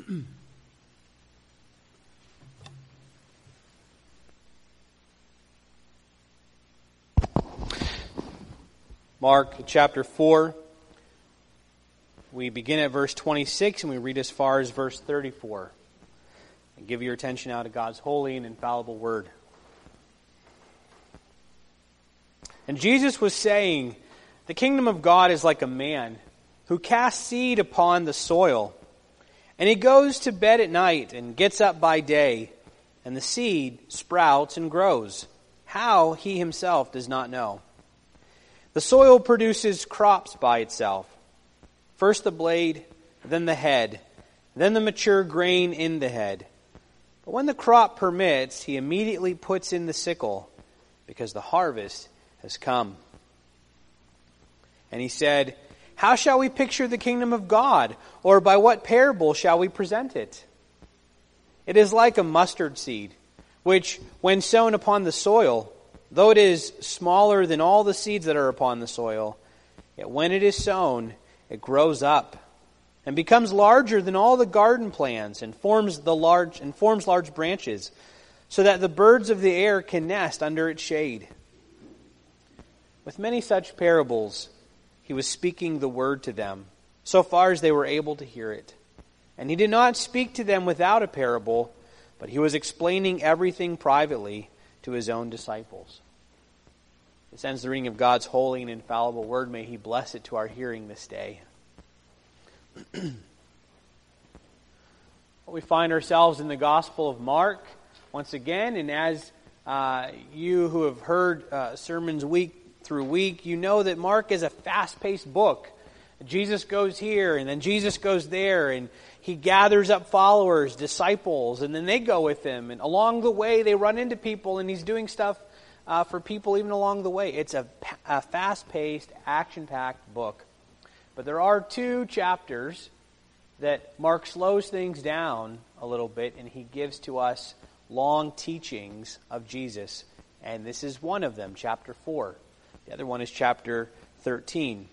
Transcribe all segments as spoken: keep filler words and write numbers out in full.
Mark chapter four. We begin at verse twenty-six and we read as far as verse thirty-four. And give your attention now to God's holy and infallible word. And Jesus was saying, "The kingdom of God is like a man who casts seed upon the soil. And he goes to bed at night and gets up by day, and the seed sprouts and grows. How, he himself does not know. The soil produces crops by itself. First the blade, then the head, then the mature grain in the head. But when the crop permits, he immediately puts in the sickle, because the harvest has come." And he said, "How shall we picture the kingdom of God, or by what parable shall we present it? It is like a mustard seed, which, when sown upon the soil, though it is smaller than all the seeds that are upon the soil, yet when it is sown, it grows up and becomes larger than all the garden plants and forms the large and forms large branches, so that the birds of the air can nest under its shade." With many such parables, he was speaking the word to them, so far as they were able to hear it. And he did not speak to them without a parable, but he was explaining everything privately to his own disciples. This ends the reading of God's holy and infallible word. May he bless it to our hearing this day. We find ourselves in the Gospel of Mark once again, and as uh, you who have heard uh, sermons week through week, you know that Mark is a fast-paced book. Jesus goes here, and then Jesus goes there, and he gathers up followers, disciples, and then they go with him. And along the way, they run into people, and he's doing stuff uh, for people even along the way. It's a, a fast-paced, action-packed book. But there are two chapters that Mark slows things down a little bit, and he gives to us long teachings of Jesus. And this is one of them, chapter four. The other one is chapter thirteen.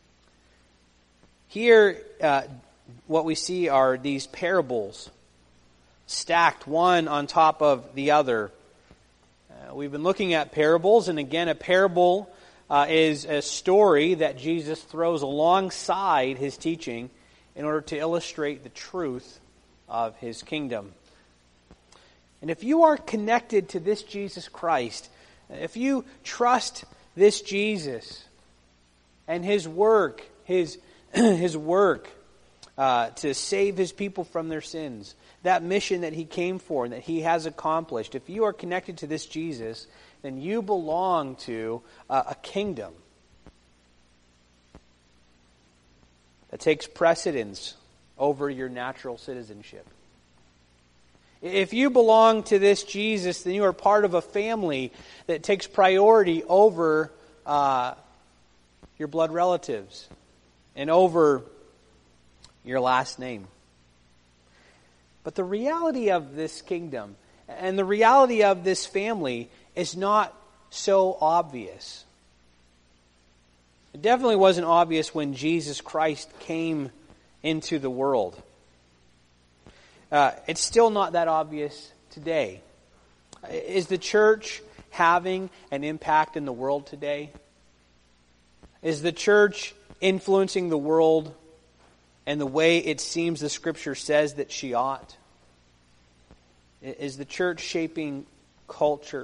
Here, uh, what we see are these parables stacked one on top of the other. Uh, we've been looking at parables, and again, a parable uh, is a story that Jesus throws alongside his teaching in order to illustrate the truth of his kingdom. And if you are connected to this Jesus Christ, if you trust this Jesus and his work, his his work uh, to save his people from their sins, that mission that he came for and that he has accomplished, if you are connected to this Jesus, then you belong to uh, a kingdom that takes precedence over your natural citizenship. If you belong to this Jesus, then you are part of a family that takes priority over uh, your blood relatives and over your last name. But the reality of this kingdom and the reality of this family is not so obvious. It definitely wasn't obvious when Jesus Christ came into the world. Uh, it's still not that obvious today. Is the church having an impact in the world today? Is the church influencing the world in the way it seems the Scripture says that she ought? Is the church shaping culture?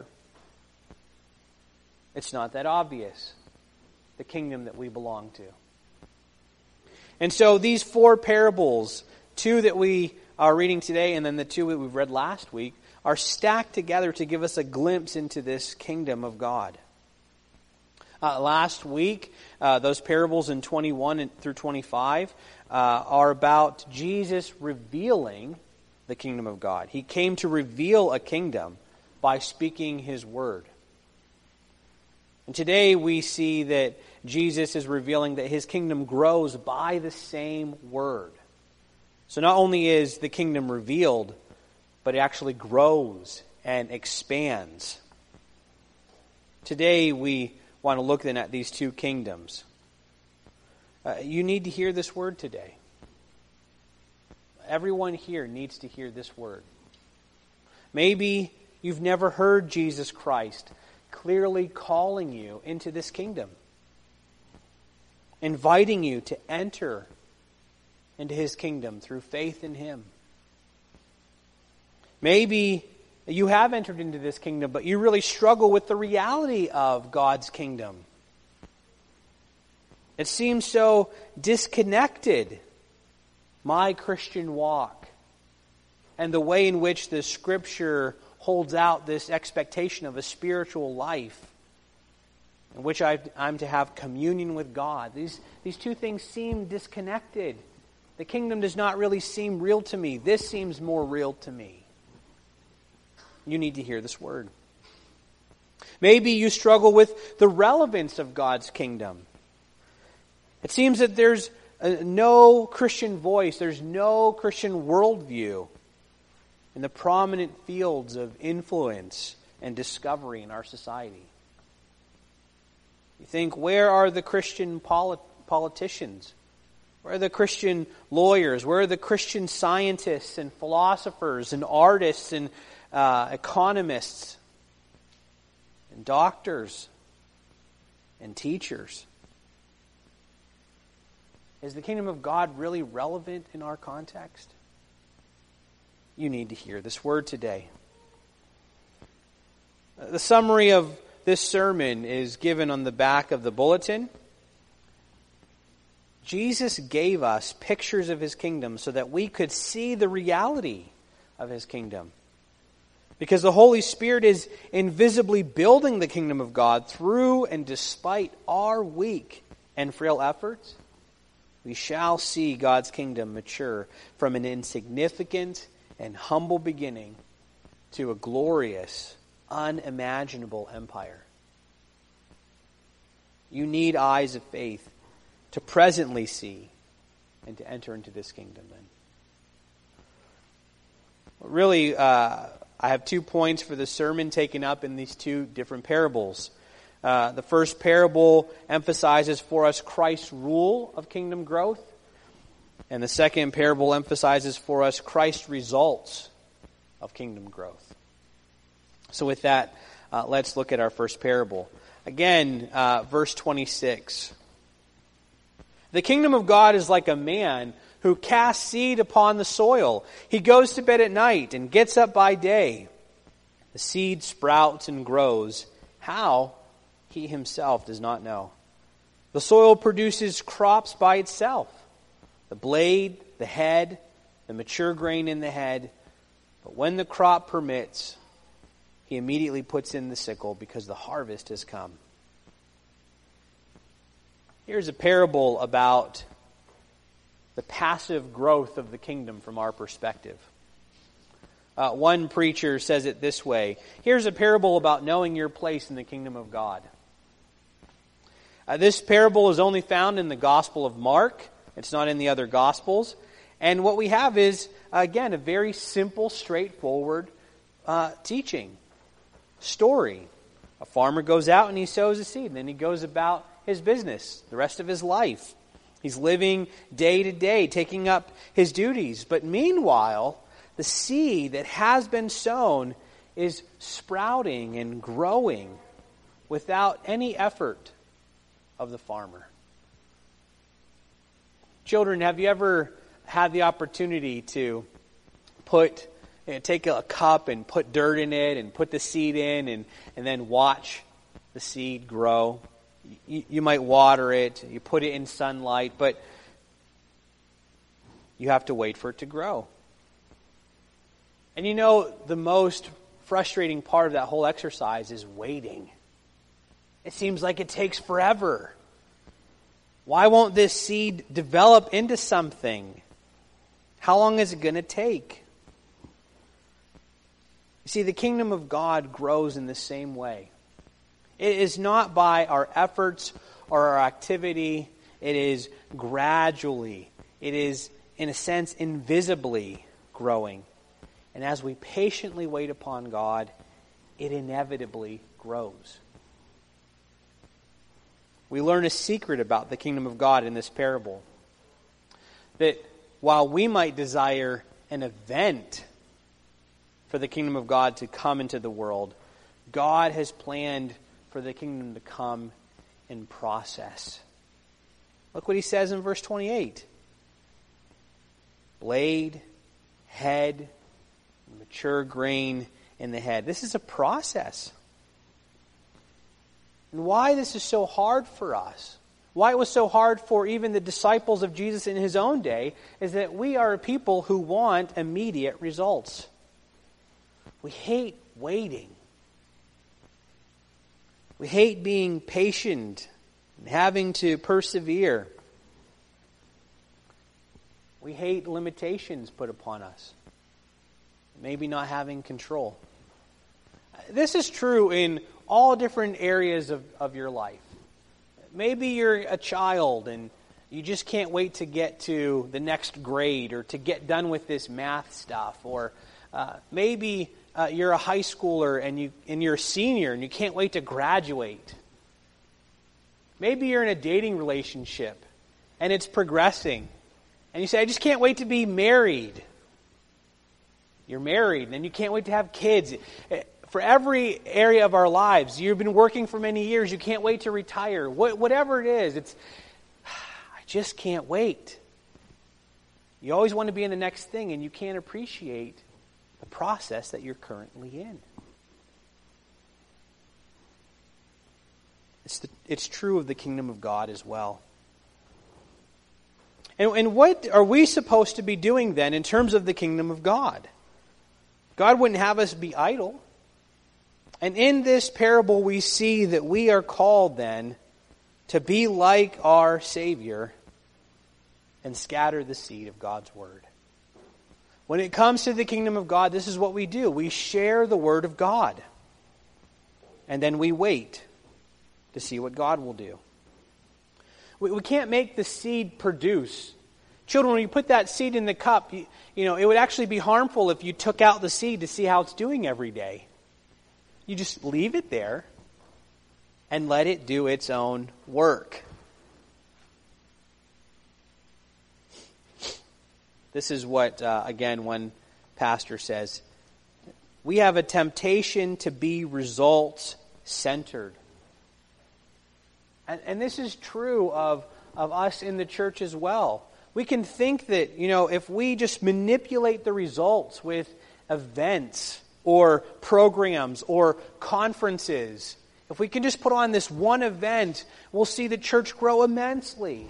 It's not that obvious, the kingdom that we belong to. And so these four parables, two that we are reading today and then the two that we've read last week, are stacked together to give us a glimpse into this kingdom of God. Uh, last week, uh, those parables in twenty-one through twenty-five uh, are about Jesus revealing the kingdom of God. He came to reveal a kingdom by speaking his word. And today we see that Jesus is revealing that his kingdom grows by the same word. So not only is the kingdom revealed, but it actually grows and expands. Today we want to look then at these two kingdoms. Uh, you need to hear this word today. everyone here needs to hear this word. Maybe you've never heard Jesus Christ clearly calling you into this kingdom, inviting you to enter into His kingdom through faith in Him. Maybe you have entered into this kingdom, but you really struggle with the reality of God's kingdom. It seems so disconnected, my Christian walk, and the way in which the Scripture holds out this expectation of a spiritual life in which I, I'm to have communion with God. These, these two things seem disconnected. The kingdom does not really seem real to me. This seems more real to me. You need to hear this word. Maybe you struggle with the relevance of God's kingdom. It seems that there's a, no Christian voice, there's no Christian worldview in the prominent fields of influence and discovery in our society. You think, where are the Christian polit- politicians? Where are the Christian lawyers? Where are the Christian scientists and philosophers and artists and uh, economists and doctors and teachers? Is the kingdom of God really relevant in our context? You need to hear this word today. The summary of this sermon is given on the back of the bulletin. Jesus gave us pictures of His kingdom so that we could see the reality of His kingdom. Because the Holy Spirit is invisibly building the kingdom of God through and despite our weak and frail efforts, we shall see God's kingdom mature from an insignificant and humble beginning to a glorious, unimaginable empire. You need eyes of faith to presently see and to enter into this kingdom then. Really, uh, I have two points for the sermon taken up in these two different parables. Uh, the first parable emphasizes for us Christ's rule of kingdom growth. And the second parable emphasizes for us Christ's results of kingdom growth. So with that, uh, let's look at our first parable. Again, uh, verse twenty-six. The kingdom of God is like a man who casts seed upon the soil. He goes to bed at night and gets up by day. The seed sprouts and grows. How? He himself does not know. The soil produces crops by itself. The blade, the head, the mature grain in the head. But when the crop permits, he immediately puts in the sickle because the harvest has come. Here's a parable about the passive growth of the kingdom from our perspective. Uh, one preacher says it this way. Here's a parable about knowing your place in the kingdom of God. Uh, this parable is only found in the Gospel of Mark. It's not in the other Gospels. And what we have is, again, a very simple, straightforward uh, teaching. Story. A farmer goes out and he sows a seed. And then he goes about his business the rest of his life. He's living day to day, taking up his duties. But meanwhile, the seed that has been sown is sprouting and growing without any effort of the farmer. Children, have you ever had the opportunity to put, you know, take a cup and put dirt in it and put the seed in and, and then watch the seed grow? You, you might water it, you put it in sunlight, but you have to wait for it to grow. And you know, the most frustrating part of that whole exercise is waiting. It seems like it takes forever. Why won't this seed develop into something? How long is it going to take? You see, the kingdom of God grows in the same way. It is not by our efforts or our activity. It is gradually. It is, in a sense, invisibly growing. And as we patiently wait upon God, it inevitably grows. We learn a secret about the kingdom of God in this parable. That while we might desire an event for the kingdom of God to come into the world, God has planned for the kingdom to come in process. Look what he says in verse twenty-eight. Blade, head, mature grain in the head. This is a process. And why this is so hard for us, why it was so hard for even the disciples of Jesus in his own day, is that we are a people who want immediate results. We hate waiting. We hate being patient and having to persevere. We hate limitations put upon us. Maybe not having control. This is true in all different areas of, of your life. Maybe you're a child and you just can't wait to get to the next grade or to get done with this math stuff. Or uh, maybe uh, you're a high schooler and, you, and you're a senior and you can't wait to graduate. Maybe you're in a dating relationship and it's progressing. And you say, I just can't wait to be married. You're married and you can't wait to have kids. For every area of our lives, you've been working for many years, you can't wait to retire. What, whatever it is, it's, I just can't wait. You always want to be in the next thing and you can't appreciate the process that you're currently in. It's, the, it's true of the kingdom of God as well. And, and what are we supposed to be doing then in terms of the kingdom of God? God wouldn't have us be idle. And in this parable we see that we are called then to be like our Savior and scatter the seed of God's Word. When it comes to the kingdom of God, this is what we do. We share the Word of God. And then we wait to see what God will do. We, we can't make the seed produce. Children, when you put that seed in the cup, you, you know, it would actually be harmful if you took out the seed to see how it's doing every day. You just leave it there and let it do its own work. This is what, uh, again, one pastor says. We have a temptation to be results-centered. And, and this is true of, of us in the church as well. We can think that, you know, if we just manipulate the results with events or programs or conferences, if we can just put on this one event, we'll see the church grow immensely.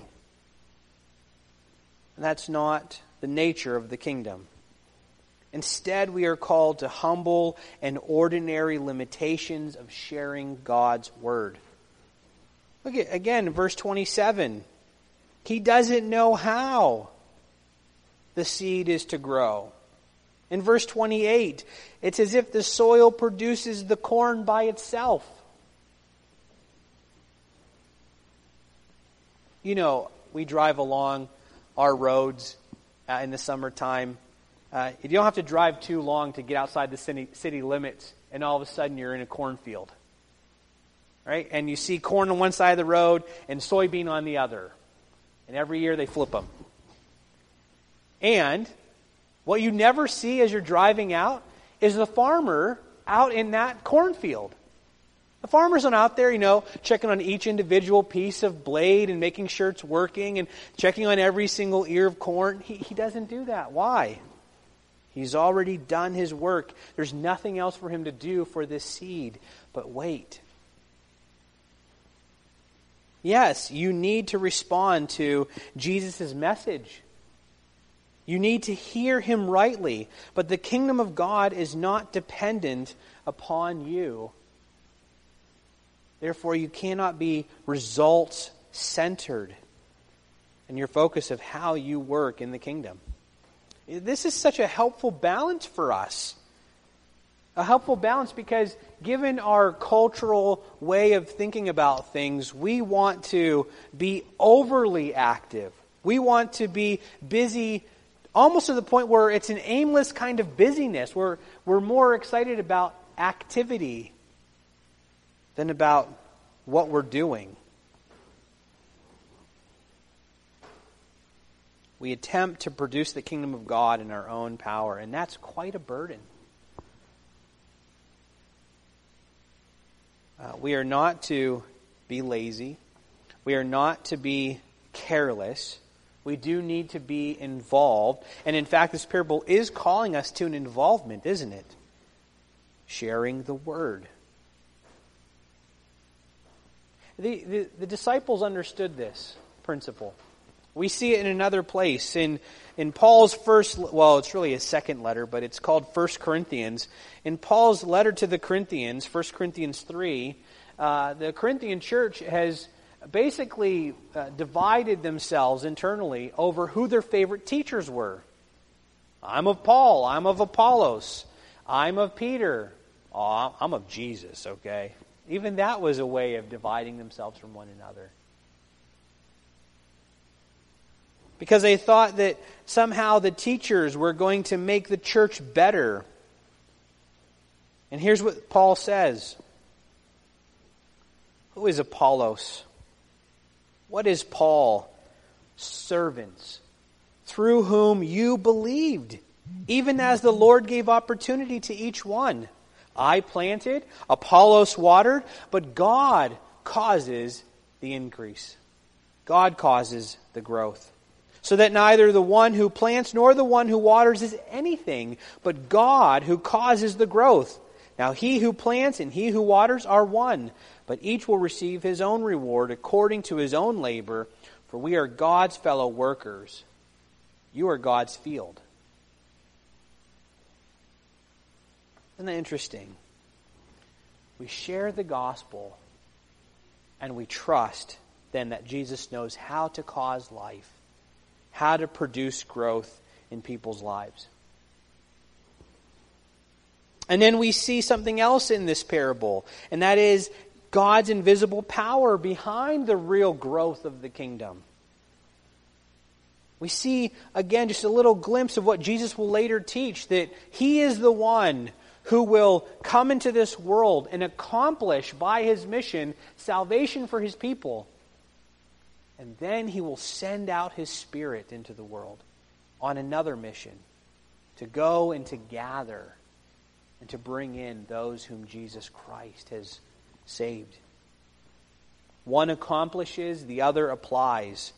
And that's not the nature of the kingdom. Instead, we are called to humble and ordinary limitations of sharing God's Word. Look at, again, verse twenty-seven. He doesn't know how the seed is to grow. In verse twenty-eight, it's as if the soil produces the corn by itself. You know, we drive along our roads uh, in the summertime. Uh, you don't have to drive too long to get outside the city, city limits, and all of a sudden you're in a cornfield. Right? And you see corn on one side of the road and soybean on the other. And every year they flip them. And what you never see as you're driving out is the farmer out in that cornfield. The farmer's not out there, you know, checking on each individual piece of blade and making sure it's working and checking on every single ear of corn. He, he doesn't do that. Why? He's already done his work. There's nothing else for him to do for this seed but wait. Yes, you need to respond to Jesus' message. You need to hear him rightly, but the kingdom of God is not dependent upon you. Therefore, you cannot be results-centered in your focus of how you work in the kingdom. This is such a helpful balance for us. A helpful balance because given our cultural way of thinking about things, we want to be overly active. We want to be busy almost to the point where it's an aimless kind of busyness. We're, we're more excited about activity than about what we're doing. We attempt to produce the kingdom of God in our own power, and that's quite a burden. Uh, we are not to be lazy. We are not to be careless. We do need to be involved. And in fact, this parable is calling us to an involvement, isn't it? Sharing the word. The, the, the disciples understood this principle. We see it in another place. In, in Paul's first, well, it's really his second letter, but it's called First Corinthians. In Paul's letter to the Corinthians, First Corinthians three, uh, the Corinthian church has basically uh, divided themselves internally over who their favorite teachers were. I'm of Paul. I'm of Apollos. I'm of Peter. Oh, I'm of Jesus, okay? Even that was a way of dividing themselves from one another. Because they thought that somehow the teachers were going to make the church better. And here's what Paul says. Who is Apollos? What is Paul? Servants, through whom you believed, even as the Lord gave opportunity to each one. I planted, Apollos watered, but God causes the increase. God causes the growth. So that neither the one who plants nor the one who waters is anything, but God who causes the growth. Now he who plants and he who waters are one, but each will receive his own reward according to his own labor, for we are God's fellow workers. You are God's field. Isn't that interesting? We share the gospel and we trust then that Jesus knows how to cause life, how to produce growth in people's lives. And then we see something else in this parable, and that is God's invisible power behind the real growth of the kingdom. We see, again, just a little glimpse of what Jesus will later teach, that He is the one who will come into this world and accomplish by His mission salvation for His people. And then He will send out His Spirit into the world on another mission, to go and to gather and to bring in those whom Jesus Christ has saved. One accomplishes, the other applies.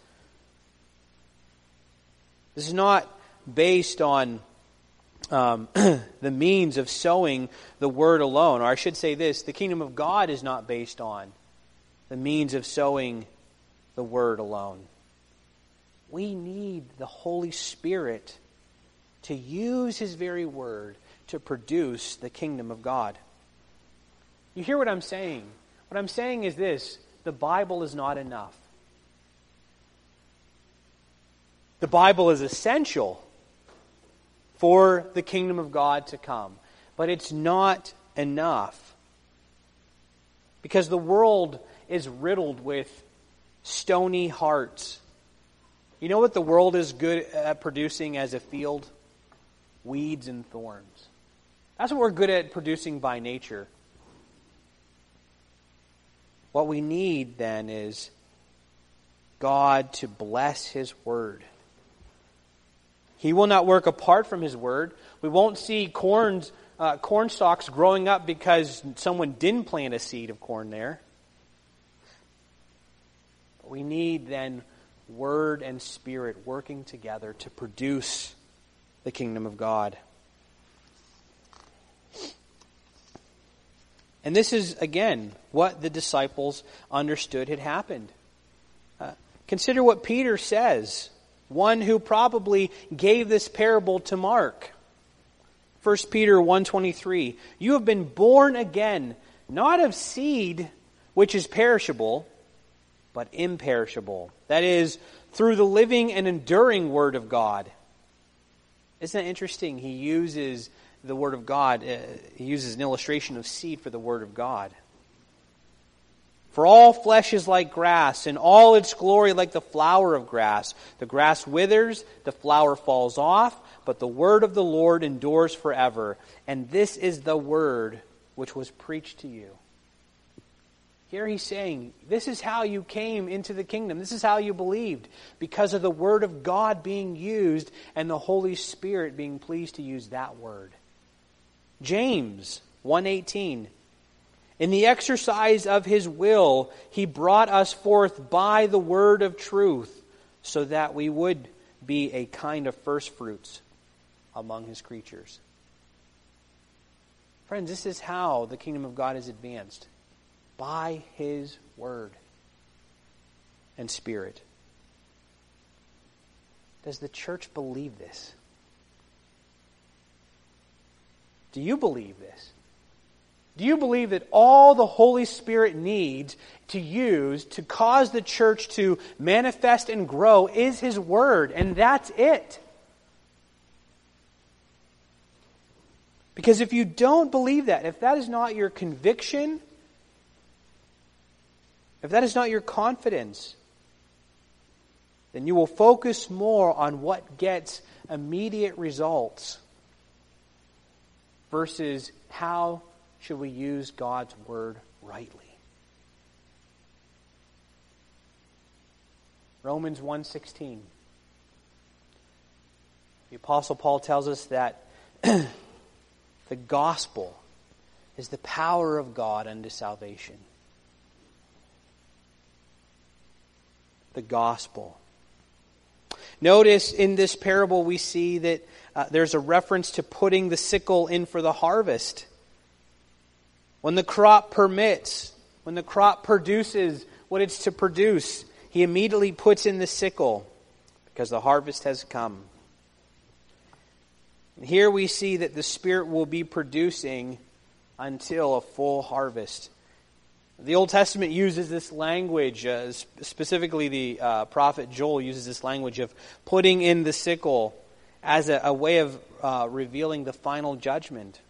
This is not based on um, the means of sowing the word alone. Or I should say this, the kingdom of God is not based on the means of sowing the word alone. We need the Holy Spirit to use His very word to produce the kingdom of God. You hear what I'm saying? What I'm saying is this: the Bible is not enough. The Bible is essential for the kingdom of God to come, but it's not enough. Because the world is riddled with stony hearts. You know what the world is good at producing as a field? Weeds and thorns. That's what we're good at producing by nature. What we need then is God to bless His word. He will not work apart from His word. We won't see corns, uh, corn stalks growing up because someone didn't plant a seed of corn there. But we need then word and spirit working together to produce the kingdom of God. And this is, again, what the disciples understood had happened. Uh, consider what Peter says, one who probably gave this parable to Mark. First Peter one twenty-three, you have been born again, not of seed which is perishable, but imperishable. That is, through the living and enduring word of God. Isn't that interesting? He uses the word of God, uh, he uses an illustration of seed for the word of God. For all flesh is like grass, and all its glory like the flower of grass. The grass withers, the flower falls off, but the word of the Lord endures forever. And this is the word which was preached to you. Here he's saying, this is how you came into the kingdom. This is how you believed. Because of the Word of God being used and the Holy Spirit being pleased to use that Word. James one eighteen. In the exercise of His will, He brought us forth by the word of truth, so that we would be a kind of first fruits among His creatures. Friends, this is how the kingdom of God is advanced. By His Word and Spirit. Does the church believe this? Do you believe this? Do you believe that all the Holy Spirit needs to use to cause the church to manifest and grow is His Word, and that's it? Because if you don't believe that, if that is not your conviction, if that is not your confidence, then you will focus more on what gets immediate results versus how should we use God's Word rightly. Romans one sixteen. The Apostle Paul tells us that the gospel is the power of God unto salvation. The gospel. Notice in this parable we see that uh, there's a reference to putting the sickle in for the harvest. When the crop permits, when the crop produces what it's to produce, he immediately puts in the sickle because the harvest has come. And here we see that the Spirit will be producing until a full harvest. The Old Testament uses this language, uh, specifically the uh, prophet Joel uses this language of putting in the sickle as a, a way of uh, revealing the final judgment.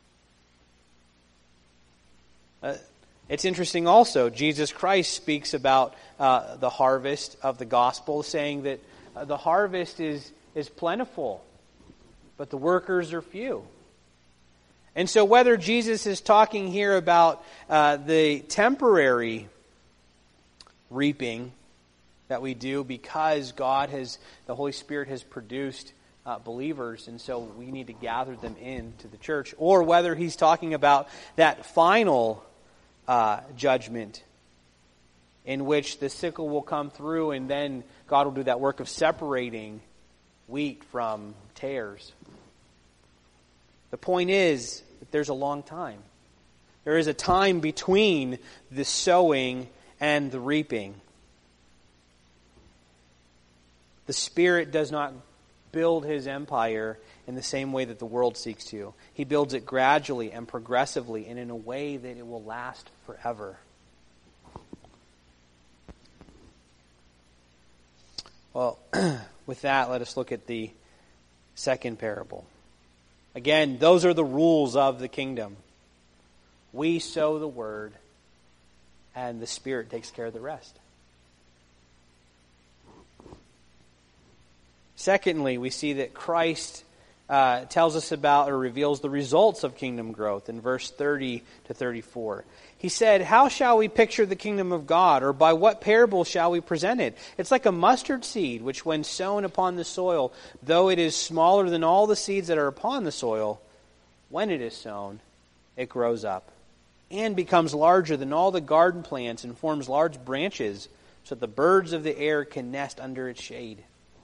Uh, it's interesting also, Jesus Christ speaks about uh, the harvest of the gospel, saying that uh, the harvest is, is plentiful, but the workers are few. And so whether Jesus is talking here about uh, the temporary reaping that we do because God has, the Holy Spirit has produced uh, believers, and so we need to gather them into the church, or whether he's talking about that final uh, judgment in which the sickle will come through and then God will do that work of separating wheat from tares. The point is that there's a long time. There is a time between the sowing and the reaping. The Spirit does not build His empire in the same way that the world seeks to. He builds it gradually and progressively and in a way that it will last forever. Well, with that, let us look at the second parable. Again, those are the rules of the kingdom. We sow the word, and the Spirit takes care of the rest. Secondly, we see that Christ uh, tells us about or reveals the results of kingdom growth in verse thirty to thirty-four. He said, "How shall we picture the kingdom of God, or by what parable shall we present it? It's like a mustard seed, which when sown upon the soil, though it is smaller than all the seeds that are upon the soil, when it is sown, it grows up, and becomes larger than all the garden plants, and forms large branches, so that the birds of the air can nest under its shade."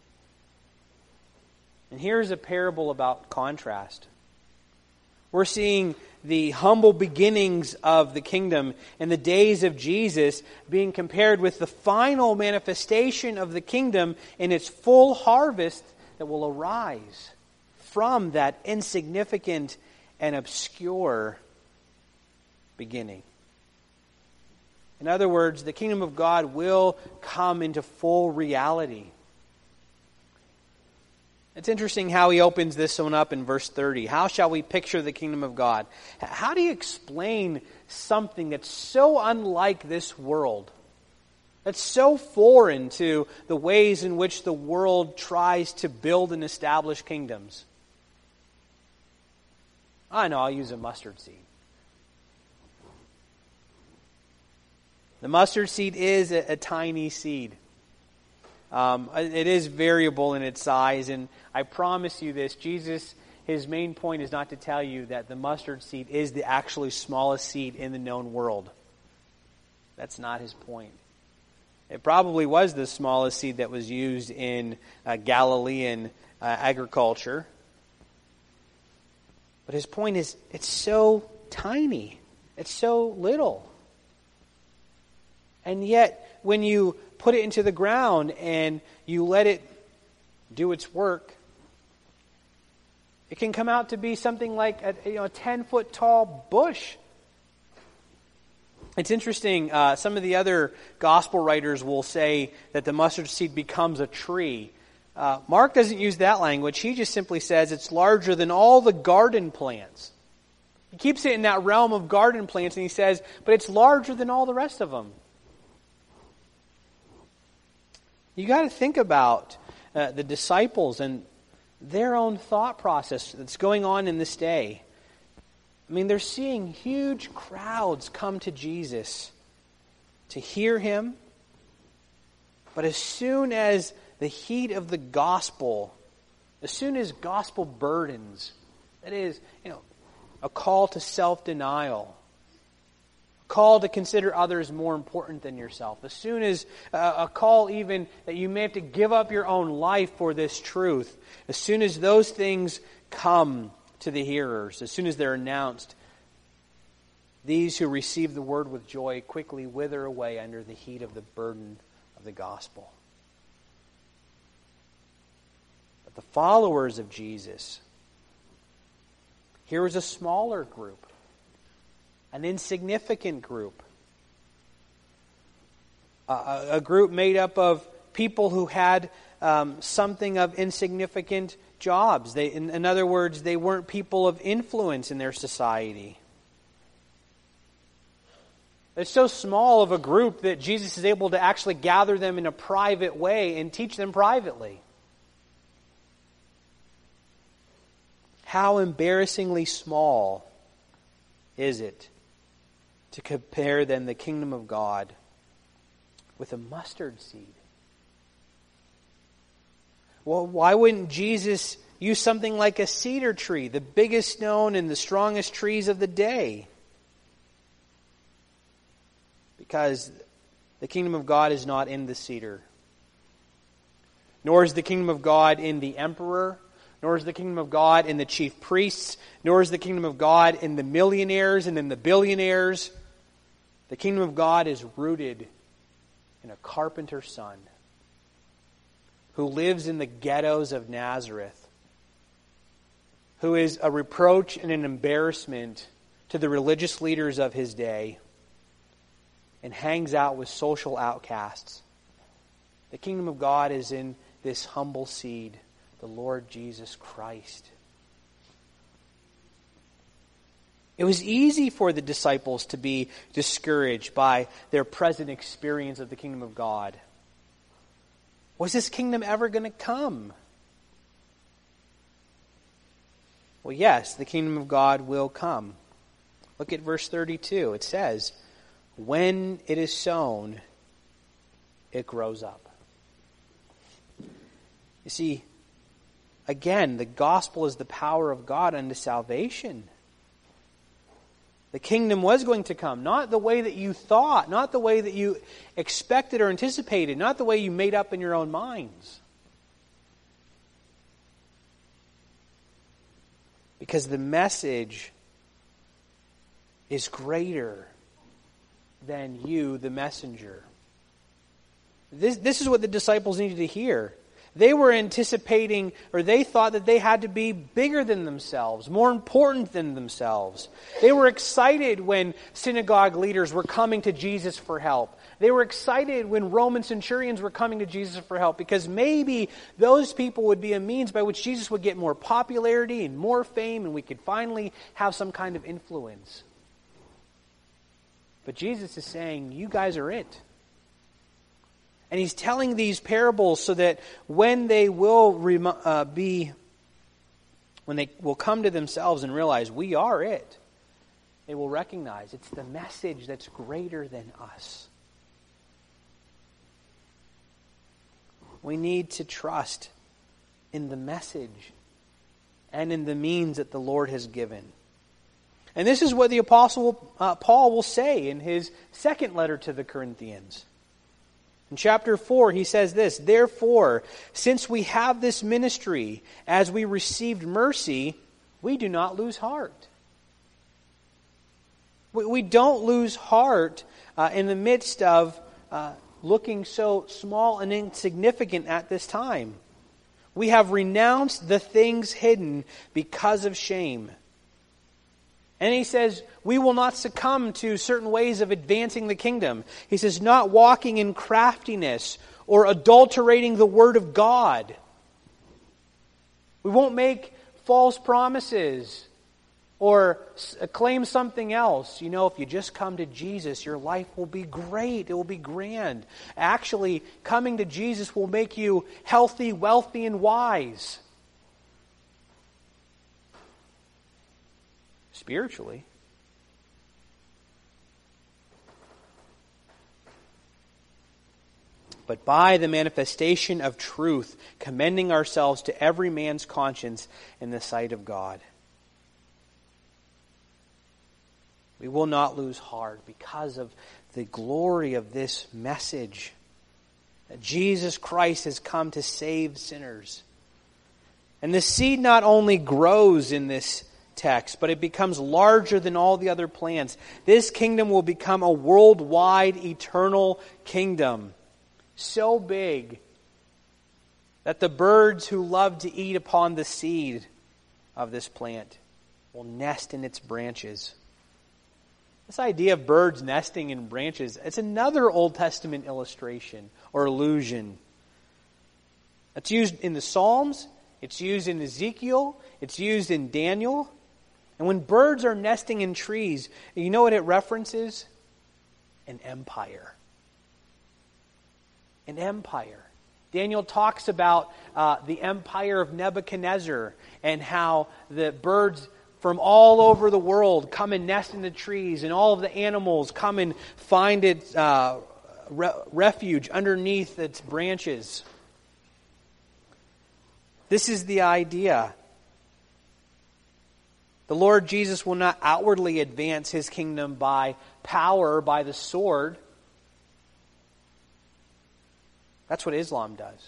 And here's a parable about contrast. We're seeing the humble beginnings of the kingdom in the days of Jesus being compared with the final manifestation of the kingdom in its full harvest that will arise from that insignificant and obscure beginning. In other words, the kingdom of God will come into full reality. It's interesting how he opens this one up in verse thirty. How shall we picture the kingdom of God? How do you explain something that's so unlike this world? That's so foreign to the ways in which the world tries to build and establish kingdoms. I know, I'll use a mustard seed. The mustard seed is a, a tiny seed. Um, it is variable in its size, and I promise you this, Jesus, his main point is not to tell you that the mustard seed is the actually smallest seed in the known world. That's not his point. It probably was the smallest seed that was used in uh, Galilean uh, agriculture. But his point is, it's so tiny. It's so little. And yet, when you put it into the ground and you let it do its work, it can come out to be something like a, you know, a ten-foot tall bush. It's interesting, uh, some of the other gospel writers will say that the mustard seed becomes a tree. Uh, Mark doesn't use that language. He just simply says it's larger than all the garden plants. He keeps it in that realm of garden plants, and he says, but it's larger than all the rest of them. You got to think about uh, the disciples and their own thought process that's going on in this day. I mean, they're seeing huge crowds come to Jesus to hear him. But as soon as the heat of the gospel, as soon as gospel burdens, that is, you know, a call to self-denial, a call to consider others more important than yourself, as soon as uh, a call even that you may have to give up your own life for this truth, as soon as those things come to the hearers, as soon as they're announced, these who receive the word with joy quickly wither away under the heat of the burden of the gospel. But the followers of Jesus, here was a smaller group, an insignificant group, a, a group made up of people who had um, something of insignificant jobs. They, in, in other words, they weren't people of influence in their society. It's so small of a group that Jesus is able to actually gather them in a private way and teach them privately. How embarrassingly small is it to compare then the kingdom of God with a mustard seed? Well, why wouldn't Jesus use something like a cedar tree, the biggest known and the strongest trees of the day? Because the kingdom of God is not in the cedar. Nor is the kingdom of God in the emperor. Nor is the kingdom of God in the chief priests. Nor is the kingdom of God in the millionaires and in the billionaires. The kingdom of God is rooted in a carpenter's son who lives in the ghettos of Nazareth, who is a reproach and an embarrassment to the religious leaders of his day, and hangs out with social outcasts. The kingdom of God is in this humble seed, the Lord Jesus Christ. It was easy for the disciples to be discouraged by their present experience of the kingdom of God. Was this kingdom ever going to come? Well, yes, the kingdom of God will come. Look at verse thirty-two. It says, when it is sown, it grows up. You see, again, the gospel is the power of God unto salvation. The kingdom was going to come, not the way that you thought, not the way that you expected or anticipated, not the way you made up in your own minds. Because the message is greater than you, the messenger. This, this is what the disciples needed to hear. They were anticipating, or they thought that they had to be bigger than themselves, more important than themselves. They were excited when synagogue leaders were coming to Jesus for help. They were excited when Roman centurions were coming to Jesus for help, because maybe those people would be a means by which Jesus would get more popularity and more fame, and we could finally have some kind of influence. But Jesus is saying, you guys are it. And he's telling these parables so that when they will uh, be, when they will come to themselves and realize we are it, they will recognize it's the message that's greater than us. we need to trust in the message and in the means that the Lord has given. And this is what the Apostle uh, Paul will say in his second letter to the Corinthians. In chapter four, he says this, "Therefore, since we have this ministry, as we received mercy, we do not lose heart." We, we don't lose heart uh, in the midst of uh, looking so small and insignificant at this time. We have renounced the things hidden because of shame. And he says, we will not succumb to certain ways of advancing the kingdom. He says, not walking in craftiness or adulterating the word of God. We won't make false promises or claim something else. You know, if you just come to Jesus, your life will be great. It will be grand. Actually, coming to Jesus will make you healthy, wealthy, and wise. Spiritually. But by the manifestation of truth, commending ourselves to every man's conscience in the sight of God. We will not lose heart because of the glory of this message. That Jesus Christ has come to save sinners. And the seed not only grows in this text, but it becomes larger than all the other plants. This kingdom will become a worldwide, eternal kingdom. So big that the birds who love to eat upon the seed of this plant will nest in its branches. This idea of birds nesting in branches, it's another Old Testament illustration or allusion. It's used in the Psalms, it's used in Ezekiel, it's used in Daniel. And when birds are nesting in trees, you know what it references? An empire. An empire. Daniel talks about uh, the empire of Nebuchadnezzar and how the birds from all over the world come and nest in the trees, and all of the animals come and find its uh, re- refuge underneath its branches. This is the idea. The Lord Jesus will not outwardly advance His kingdom by power, by the sword. That's what Islam does.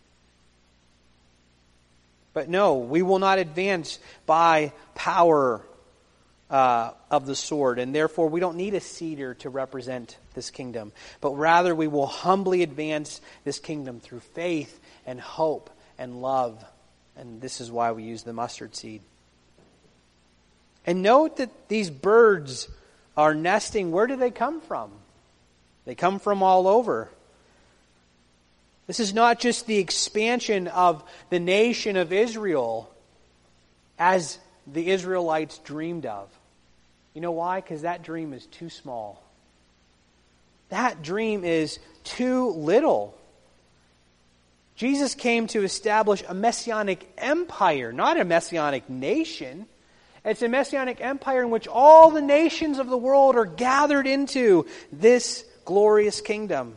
But no, we will not advance by power uh, of the sword, and therefore we don't need a cedar to represent this kingdom. But rather we will humbly advance this kingdom through faith and hope and love. And this is why we use the mustard seed. And note that these birds are nesting. Where do they come from? They come from all over. This is not just the expansion of the nation of Israel as the Israelites dreamed of. You know why? Because that dream is too small. That dream is too little. Jesus came to establish a messianic empire, not a messianic nation. It's a messianic empire in which all the nations of the world are gathered into this glorious kingdom.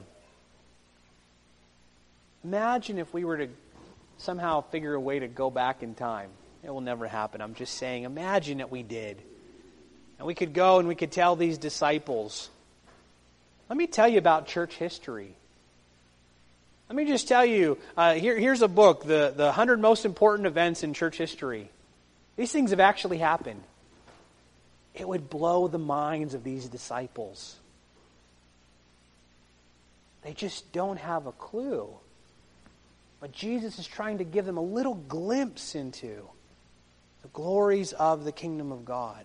Imagine if we were to somehow figure a way to go back in time. It will never happen. I'm just saying, imagine that we did. And we could go and we could tell these disciples. Let me tell you about church history. Let me just tell you, uh, here, here's a book, the, the one hundred Most Important Events in Church History. These things have actually happened. It would blow the minds of these disciples. They just don't have a clue. But Jesus is trying to give them a little glimpse into the glories of the kingdom of God.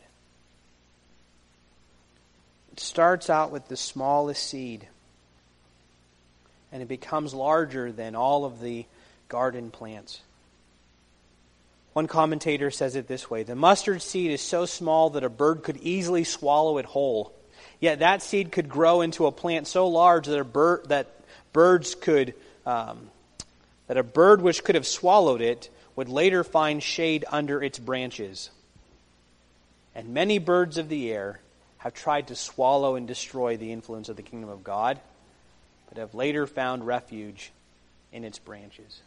It starts out with the smallest seed, and it becomes larger than all of the garden plants. One commentator says it this way: the mustard seed is so small that a bird could easily swallow it whole. Yet that seed could grow into a plant so large that a bird that birds could um, that a bird which could have swallowed it would later find shade under its branches. And many birds of the air have tried to swallow and destroy the influence of the kingdom of God, but have later found refuge in its branches.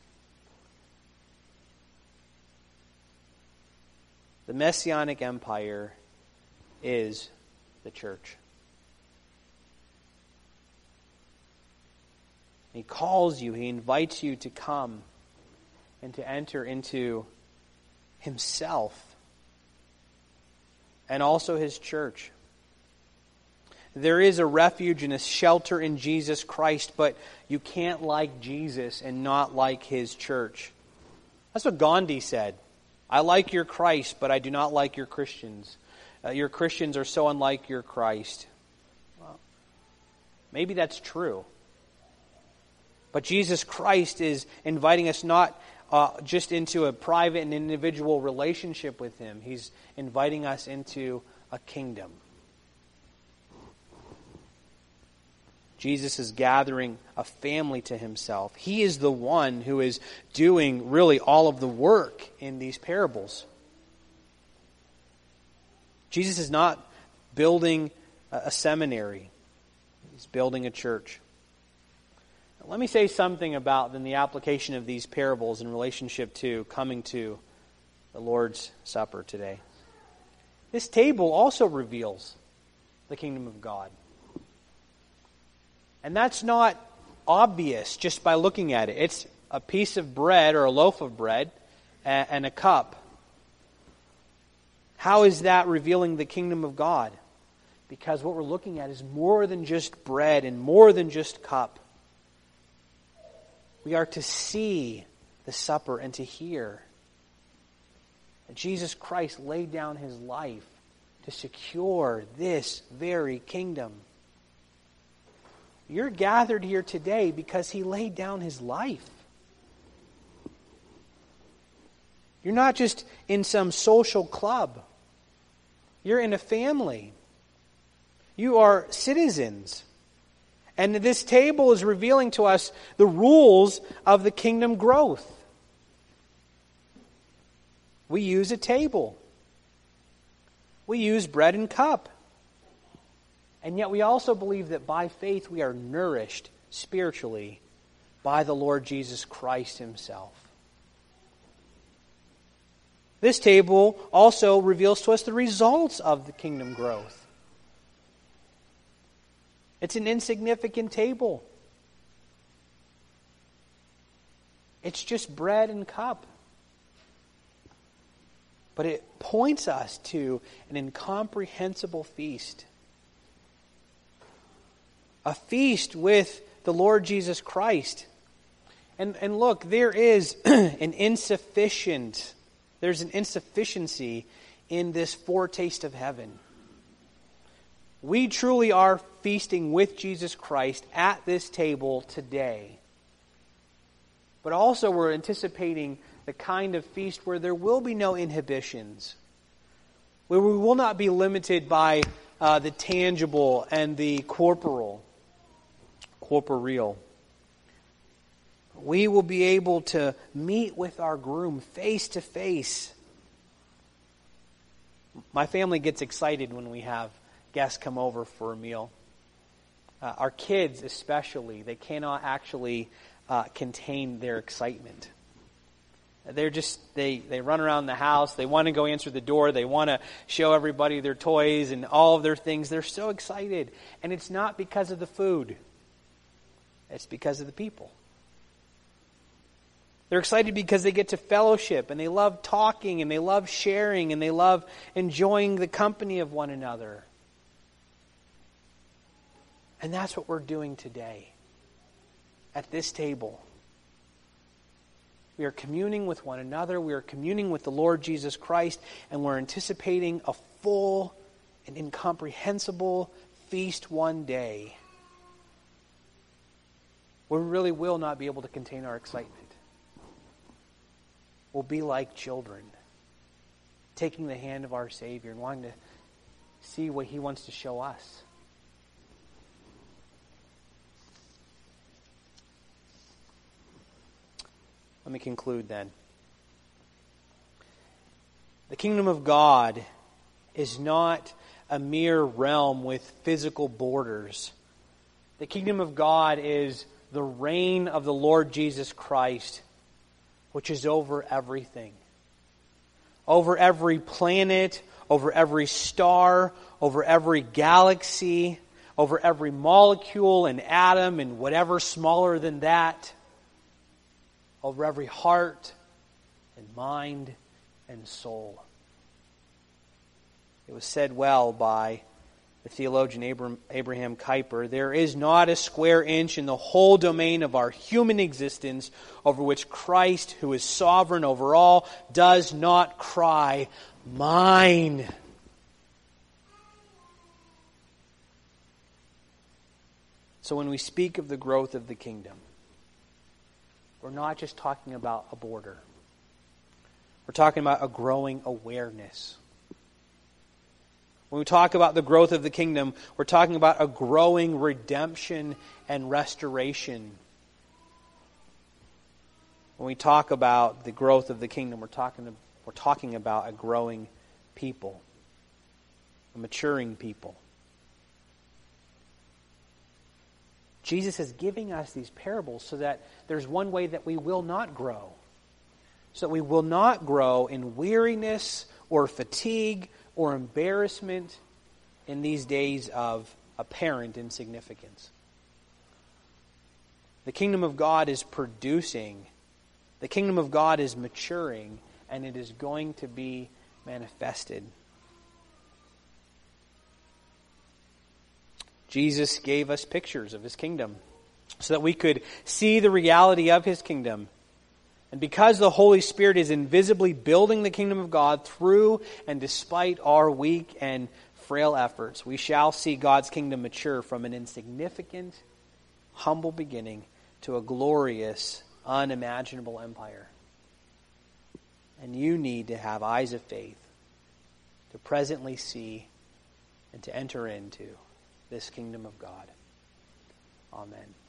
The Messianic empire is the church. He calls you, he invites you to come and to enter into himself and also his church. There is a refuge and a shelter in Jesus Christ, but you can't like Jesus and not like his church. That's what Gandhi said. I like your Christ, but I do not like your Christians. Uh, your Christians are so unlike your Christ. Well, maybe that's true. But Jesus Christ is inviting us not uh, just into a private and individual relationship with him. He's inviting us into a kingdom. Jesus is gathering a family to himself. He is the one who is doing really all of the work in these parables. Jesus is not building a seminary. He's building a church. Now, let me say something about then the application of these parables in relationship to coming to the Lord's Supper today. This table also reveals the kingdom of God. And that's not obvious just by looking at it. It's a piece of bread or a loaf of bread and a cup. How is that revealing the kingdom of God? Because what we're looking at is more than just bread and more than just cup. We are to see the supper and to hear that Jesus Christ laid down his life to secure this very kingdom. You're gathered here today because he laid down his life. You're not just in some social club. You're in a family. You are citizens. And this table is revealing to us the rules of the kingdom growth. We use a table. We use bread and cup. And yet we also believe that by faith we are nourished spiritually by the Lord Jesus Christ himself. This table also reveals to us the results of the kingdom growth. It's an insignificant table. It's just bread and cup. But it points us to an incomprehensible feast. A feast with the Lord Jesus Christ. And, and look, there is an insufficient, there's an insufficiency in this foretaste of heaven. We truly are feasting with Jesus Christ at this table today. But also we're anticipating the kind of feast where there will be no inhibitions. Where we will not be limited by uh, the tangible and the corporal. Corporeal. We will be able to meet with our groom face to face. My family gets excited when we have guests come over for a meal. Uh, our kids especially, they cannot actually uh, contain their excitement. They're just, they, they run around the house, they want to go answer the door, they want to show everybody their toys and all of their things. They're so excited. And it's not because of the food. It's because of the people. They're excited because they get to fellowship and they love talking and they love sharing and they love enjoying the company of one another. And that's what we're doing today at this table. We are communing with one another. We are communing with the Lord Jesus Christ, and we're anticipating a full and incomprehensible feast one day where we really will not be able to contain our excitement. We'll be like children, taking the hand of our Savior and wanting to see what He wants to show us. Let me conclude then. The kingdom of God is not a mere realm with physical borders. The kingdom of God is the reign of the Lord Jesus Christ, which is over everything. Over every planet, over every star, over every galaxy, over every molecule and atom and whatever smaller than that, over every heart and mind and soul. It was said well by the theologian Abraham, Abraham Kuyper, there is not a square inch in the whole domain of our human existence over which Christ, who is sovereign over all, does not cry, mine. So when we speak of the growth of the kingdom, we're not just talking about a border. We're talking about a growing awareness. When we talk about the growth of the kingdom, we're talking about a growing redemption and restoration. When we talk about the growth of the kingdom, we're talking, we're talking about a growing people, a maturing people. Jesus is giving us these parables so that there's one way that we will not grow. So that we will not grow in weariness or fatigue or embarrassment in these days of apparent insignificance. The kingdom of God is producing, the kingdom of God is maturing, and it is going to be manifested. Jesus gave us pictures of His kingdom so that we could see the reality of His kingdom. And because the Holy Spirit is invisibly building the kingdom of God through and despite our weak and frail efforts, we shall see God's kingdom mature from an insignificant, humble beginning to a glorious, unimaginable empire. And you need to have eyes of faith to presently see and to enter into this kingdom of God. Amen.